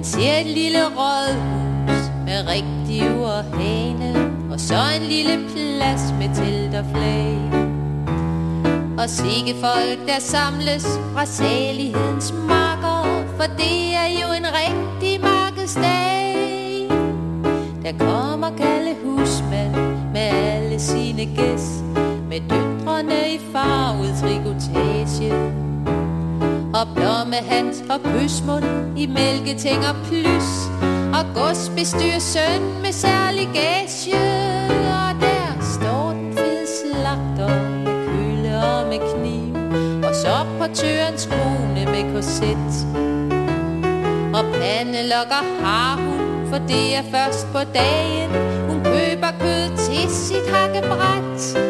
Han ser et lille rådhus med rigtig urhane, og så en lille plads med telt og flag. Og sikke folk, der samles fra salighedens marker, for det er jo en rigtig markedsdag. Der kommer Kalle husmand med alle sine gæs, med døtrene i farvet trikotage, og blommehat og kysmund i mælketæng og plys, og godsbestyr søn med særlig gage. Og der står den fede slagter med kølle og med kniv, og så portørens kone med korset. Og pandelokker har hun, for det er først på dagen hun køber kød til sit hakkebræt.